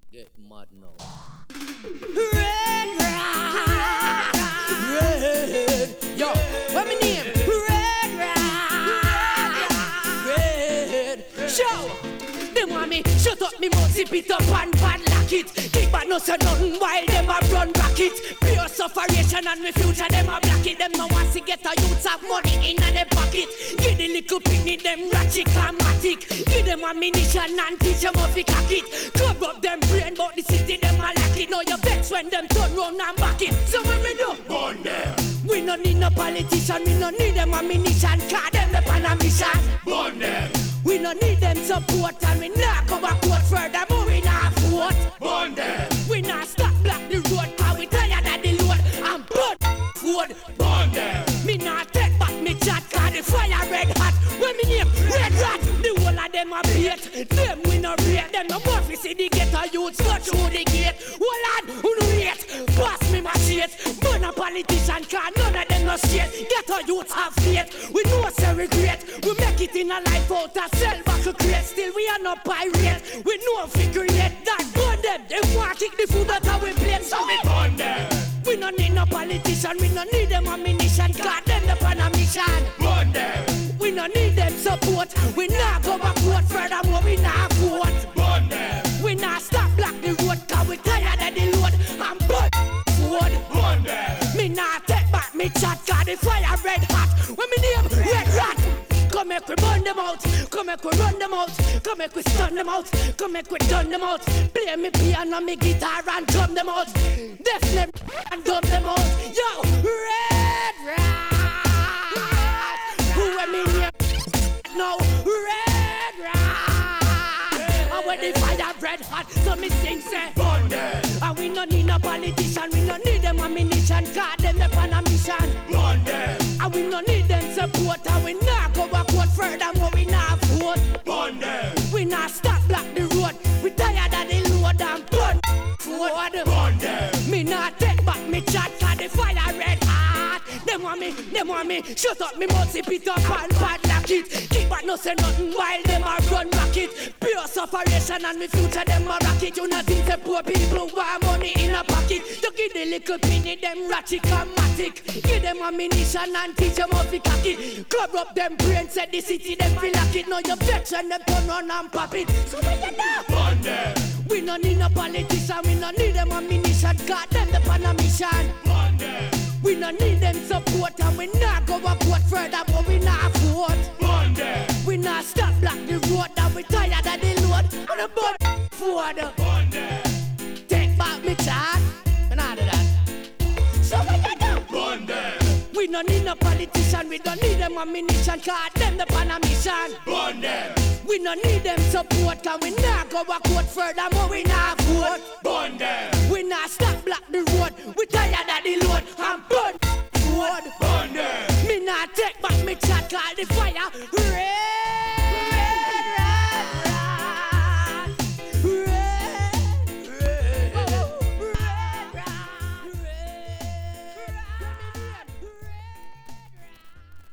Get mad now. Red, yo, what my name? Red, show. Them want me shut up me mouth, zip it up and bad lock it. Keep bad no say nothing while them a run back it. Pure sufferation and me future them a black it. Them no want to get a youth have money in their pocket. Give the little picnic them ratchet dramatic. Give them ammunition and teach them how to cock it. Club up them brain but the city them a lack it. Now you vex when them turn round and back it. So when we do, burn them. We no need no politician, we no need them ammunition. Cause them the pan a mission. Burn them. We no need them support and we not go backward further, but we not vote. Burn them. We not stop block the road, cause we tired of the load. And burn food. Burn them. Me not take back me chat, cause the fire red hot. When me name Red Rat, the whole of them a bait. Them we no rate, them no more fi see the ghetto youths go through the gate. Hold on, who no rate? Pass me my shit. Burn a politician, cause none of them no straight. Ghetto youths have faith, we know say regret. We make it in a life out of sell back a crate. Still we are not pirate, we know figure yet. That burn them, they want kick the food out of we plate. So we burn them. We no need no politician, we no need them ammunition. Cause them the pan a mission. Burn them. We no need them support, we not go backward furthermore, we not vote. Burn them. We not stop block the road, cause we tired of the load. And burn food. Burn them. Me not take back me chat, cause the fire red hot. When me name Red Rat. Come make we burn them out, come make we run them out, come make we stun them out, come make we done them out. Play me piano, me guitar and drum them out. Def them and dump them out. Yo, Red Rat. Who am me here? No, Red Rat. And when the fire red hot, so me sing say burn them. And we no need no politician, we no need them ammunition. God them up on a mission. Burn them. And we no need them support, and we not go backward furthermore, we not vote. Burn them. We not stop block the road, we tired of the load and burn food. Burn them. Me not take back me chat, cause the fire red hot. Them want me, shut up me mouth, zip it up and bad lock it. Keep back no say nothing while them a run back it. Pure sufferation and me future them a rocket. You not think the poor people want money in a pocket. You give the little penny them ratchet dramatic. Give them ammunition and teach them how to cock it. Club up them brains, said the city them feel like it. Now you vex when them turn on and pop it. So when you know, burn them. We no need no politician, we no need them ammunition. God them the pan a mission. Burn them. We no need them support and we not go backward further, but we not vote. Burn them. We not stop block the road and we tired of the load. And the burn food. Burn them. Take back me chat and all of that. So when you do, burn them. We no need no politician, we don't need them ammunition. Cause them the pan a mission. Burn them. We no need them support and we not go backward further, but we not vote. Burn them. We not stop